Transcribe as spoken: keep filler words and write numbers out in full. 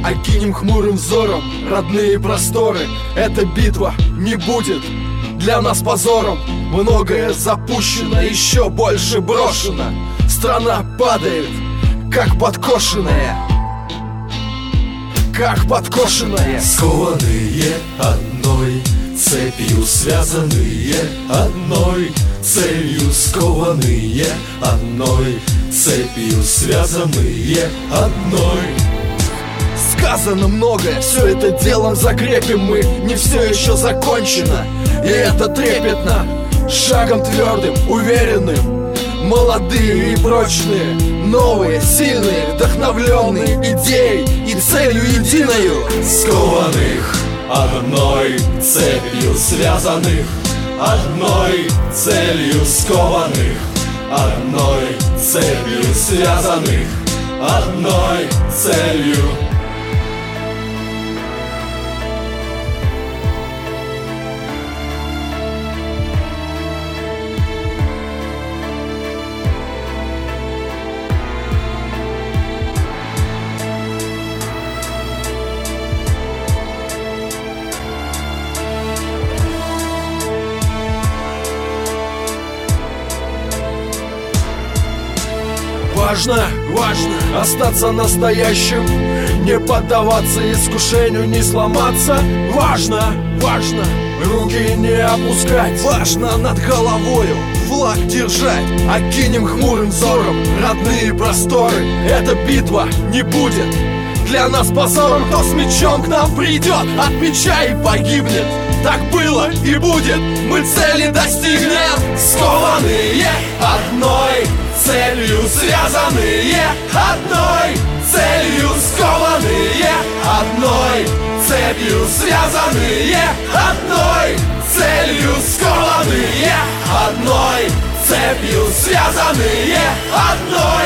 окинем хмурым взором родные просторы. Эта битва не будет для нас позором. Многое запущено, еще больше брошено. Страна падает, как подкошенная, как подкошенная. Скованные одной цепью, связанные одной целью. Скованные одной цепью, связанные одной. Сказано многое, все это делом закрепим мы. Не все еще закончено, и это трепетно. Шагом твердым, уверенным, молодые и прочные, новые, сильные, вдохновленные идеей и целью единою. Скованных одной цепью, связанных одной целью. Скованных одной цепью, связанных одной целью. Важно, важно остаться настоящим, не поддаваться искушению, не сломаться. Важно, важно руки не опускать. Важно над головою флаг держать. Окинем хмурым взором родные просторы. Эта битва не будет для нас позором. Кто с мечом к нам придет, от меча и погибнет. Так было и будет, мы цели достигнем. Скованные одной целью, связанные одной целью. Скованные одной цепью, связанные одной целью. Скованные одной цепью, связанные одной